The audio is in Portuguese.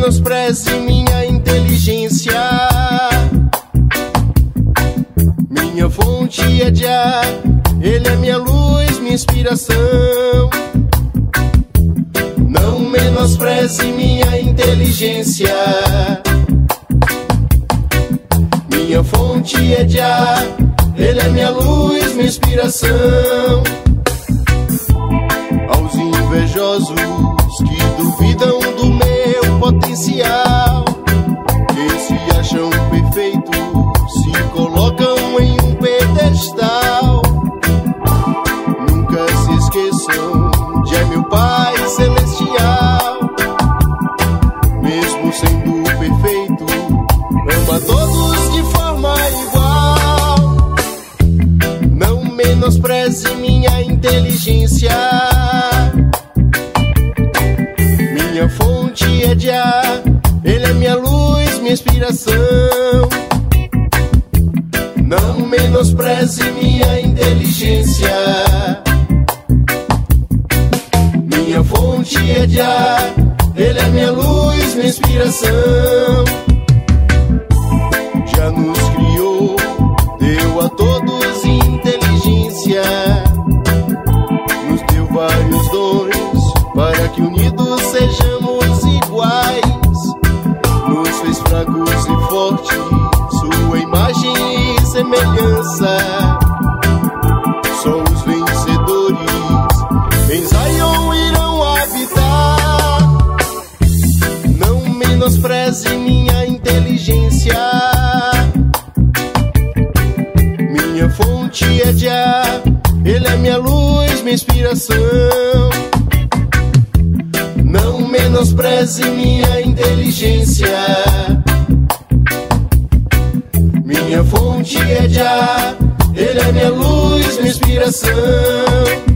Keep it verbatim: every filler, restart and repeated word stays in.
menospreze minha inteligência. Minha fonte é de ar, ele é minha luz, minha inspiração. Não menospreze minha inteligência. Minha fonte é de ar, ele é minha luz, minha inspiração. Aos invejosos que duvidam do meu potencial, que se acham perfeitos, se colocam em um pedestal. Nunca se esqueçam de é meu Pai Celestial. Mesmo sendo perfeito, ama todos de forma igual. Não menospreze minha inteligência. Minha fonte é de ar, ele é minha luz, minha inspiração. Não menospreze minha inteligência. Minha fonte é de ar, ele é minha luz, minha inspiração. Já nos criou, deu a todos inteligência. Nos deu vários dons para que unidos sejamos iguais. Nos fez fracos e fortes, sua imagem e semelhança. Só os vencedores em Zion irão habitar. Não menospreze minha inteligência. Minha fonte é de ar, ele é minha luz, minha inspiração. Não menospreze minha inteligência. Minha fonte é de ar, ele é minha luz, minha inspiração.